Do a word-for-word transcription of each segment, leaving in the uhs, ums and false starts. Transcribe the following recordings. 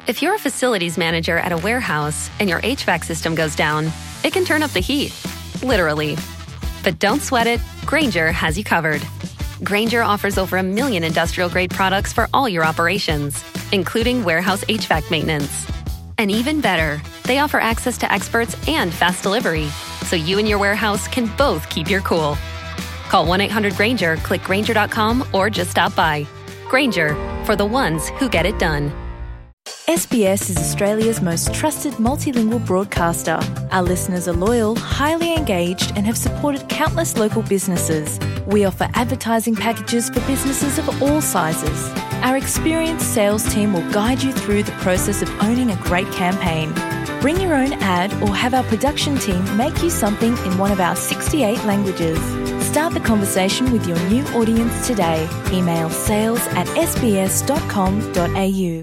If you're a facilities manager at a warehouse and your H V A C system goes down, it can turn up the heat, literally. But don't sweat it, Grainger has you covered. Grainger offers over a million industrial-grade products for all your operations, including warehouse H V A C maintenance. And even better, they offer access to experts and fast delivery, so you and your warehouse can both keep your cool. Call one eight hundred Grainger, click Grainger dot com, or just stop by. Grainger, for the ones who get it done. S B S is Australia's most trusted multilingual broadcaster. Our listeners are loyal, highly engaged, and have supported countless local businesses. We offer advertising packages for businesses of all sizes. Our experienced sales team will guide you through the process of owning a great campaign. Bring your own ad or have our production team make you something in one of our sixty-eight languages. Start the conversation with your new audience today. Email sales at s b s dot com dot a u.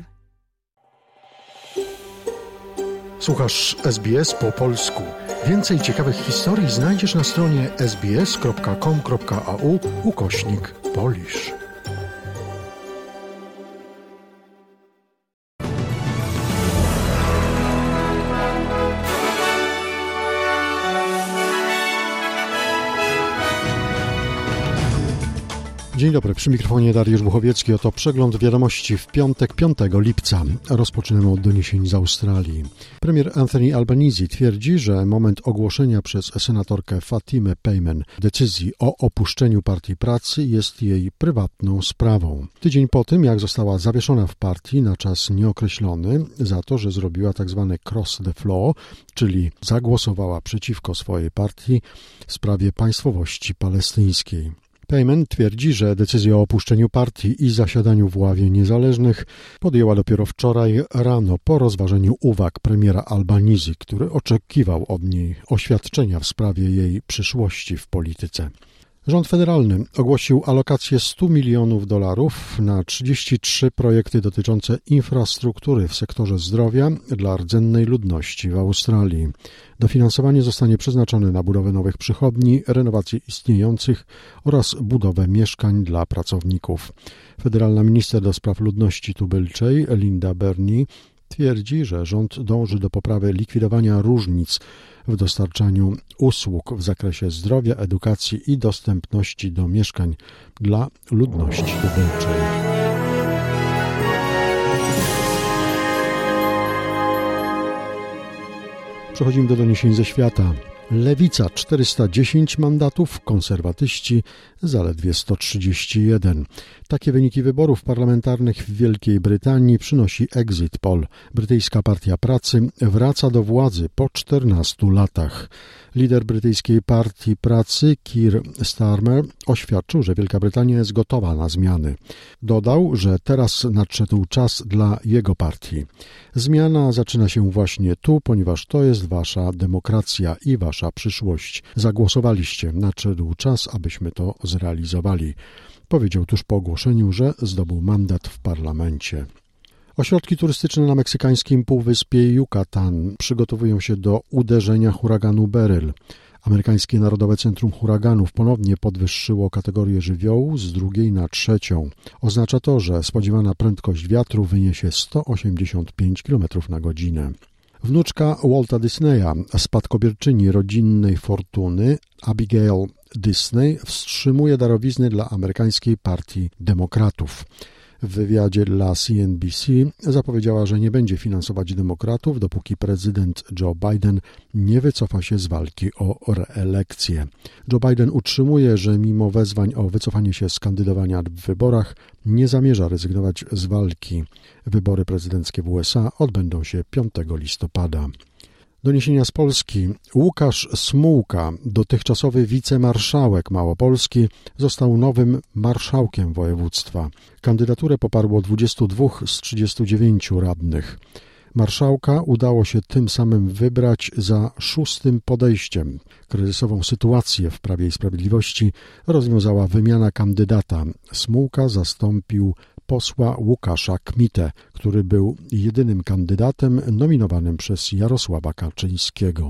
Słuchasz S B S po polsku. Więcej ciekawych historii znajdziesz na stronie s b s kropka com kropka a u ukośnik Polish. Dzień dobry, przy mikrofonie Dariusz Buchowiecki. Oto przegląd wiadomości w piątek, piątego lipca. Rozpoczynamy od doniesień z Australii. Premier Anthony Albanese twierdzi, że moment ogłoszenia przez senatorkę Fatimę Payman decyzji o opuszczeniu Partii Pracy jest jej prywatną sprawą. Tydzień po tym, jak została zawieszona w partii na czas nieokreślony za to, że zrobiła tzw. cross the floor, czyli zagłosowała przeciwko swojej partii w sprawie państwowości palestyńskiej. Payman twierdzi, że decyzję o opuszczeniu partii i zasiadaniu w ławie niezależnych podjęła dopiero wczoraj rano po rozważeniu uwag premiera Albanese, który oczekiwał od niej oświadczenia w sprawie jej przyszłości w polityce. Rząd federalny ogłosił alokację stu milionów dolarów na trzydzieści trzy projekty dotyczące infrastruktury w sektorze zdrowia dla rdzennej ludności w Australii. Dofinansowanie zostanie przeznaczone na budowę nowych przychodni, renowację istniejących oraz budowę mieszkań dla pracowników. Federalna minister do spraw ludności tubylczej Linda Burney twierdzi, że rząd dąży do poprawy likwidowania różnic w dostarczaniu usług w zakresie zdrowia, edukacji i dostępności do mieszkań dla ludności tubylczej. Przechodzimy do doniesień ze świata. Lewica czterysta dziesięć mandatów, konserwatyści zaledwie sto trzydzieści jeden. Takie wyniki wyborów parlamentarnych w Wielkiej Brytanii przynosi Exit Poll. Brytyjska Partia Pracy wraca do władzy po czternastu latach. Lider brytyjskiej Partii Pracy Keir Starmer oświadczył, że Wielka Brytania jest gotowa na zmiany. Dodał, że teraz nadszedł czas dla jego partii. Zmiana zaczyna się właśnie tu, ponieważ to jest wasza demokracja i wasza przyszłość. Zagłosowaliście, nadszedł czas, abyśmy to zrealizowali. Powiedział tuż po ogłoszeniu, że zdobył mandat w parlamencie. Ośrodki turystyczne na meksykańskim półwyspie Yucatan przygotowują się do uderzenia huraganu Beryl. Amerykańskie Narodowe Centrum Huraganów ponownie podwyższyło kategorię żywiołu z drugiej na trzecią. Oznacza to, że spodziewana prędkość wiatru wyniesie sto osiemdziesiąt pięć kilometrów na godzinę. Wnuczka Walta Disneya, spadkobierczyni rodzinnej fortuny Abigail Disney, wstrzymuje darowizny dla amerykańskiej partii demokratów. W wywiadzie dla C N B C zapowiedziała, że nie będzie finansować demokratów, dopóki prezydent Joe Biden nie wycofa się z walki o reelekcję. Joe Biden utrzymuje, że mimo wezwań o wycofanie się z kandydowania w wyborach nie zamierza rezygnować z walki. Wybory prezydenckie w U S A odbędą się piątego listopada. Doniesienia z Polski. Łukasz Smułka, dotychczasowy wicemarszałek Małopolski, został nowym marszałkiem województwa. Kandydaturę poparło dwudziestu dwóch z trzydziestu dziewięciu radnych. Marszałka udało się tym samym wybrać za szóstym podejściem. Kryzysową sytuację w Prawie i Sprawiedliwości rozwiązała wymiana kandydata. Smułka zastąpił posła Łukasza Kmitę, który był jedynym kandydatem nominowanym przez Jarosława Kaczyńskiego.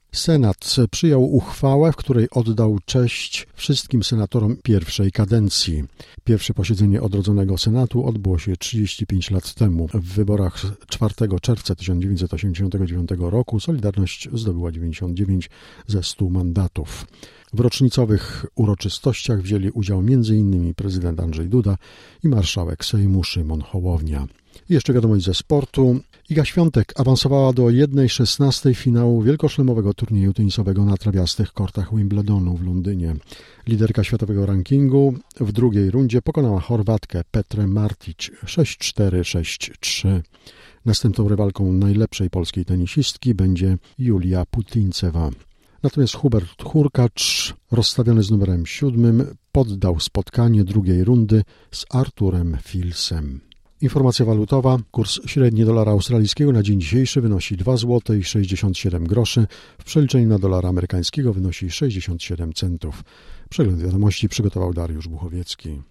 Senat przyjął uchwałę, w której oddał cześć wszystkim senatorom pierwszej kadencji. Pierwsze posiedzenie odrodzonego Senatu odbyło się trzydzieści pięć lat temu. W wyborach czwartego czerwca tysiąc dziewięćset osiemdziesiątego dziewiątego roku Solidarność zdobyła dziewięćdziesiąt dziewięć ze stu mandatów. W rocznicowych uroczystościach wzięli udział między innymi prezydent Andrzej Duda i marszałek Sejmu Szymon Hołownia. I jeszcze wiadomość ze sportu. Iga Świątek awansowała do jednej szesnastej finału wielkoszlemowego turnieju tenisowego na trawiastych kortach Wimbledonu w Londynie. Liderka światowego rankingu w drugiej rundzie pokonała Chorwatkę Petrę Martić sześć cztery sześć trzy. Następną rywalką najlepszej polskiej tenisistki będzie Julia Putlincewa. Natomiast Hubert Hurkacz, rozstawiony z numerem siódmym, poddał spotkanie drugiej rundy z Arturem Filsem. Informacja walutowa. Kurs średni dolara australijskiego na dzień dzisiejszy wynosi dwa złote i sześćdziesiąt siedem groszy. W przeliczeniu na dolara amerykańskiego wynosi sześćdziesiąt siedem centów. Przegląd wiadomości przygotował Dariusz Buchowiecki.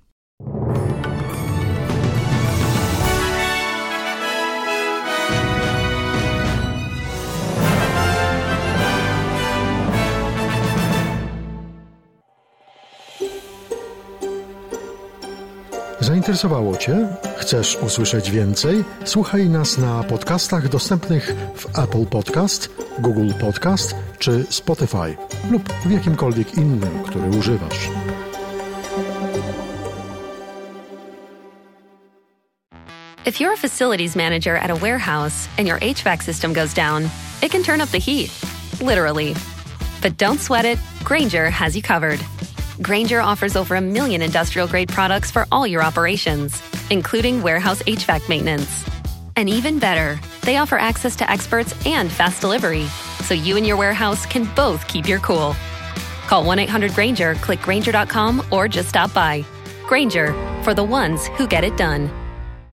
Zainteresowało Cię? Chcesz usłyszeć więcej? Słuchaj nas na podcastach dostępnych w Apple Podcast, Google Podcast czy Spotify lub w jakimkolwiek innym, który używasz. If you're a facilities manager at a warehouse and your H V A C system goes down, it can turn up the heat, literally. But don't sweat it, Grainger has you covered. Grainger offers over a million industrial-grade products for all your operations, including warehouse H V A C maintenance. And even better, they offer access to experts and fast delivery, so you and your warehouse can both keep your cool. Call one eight hundred Grainger, click Grainger dot com, or just stop by. Grainger, for the ones who get it done.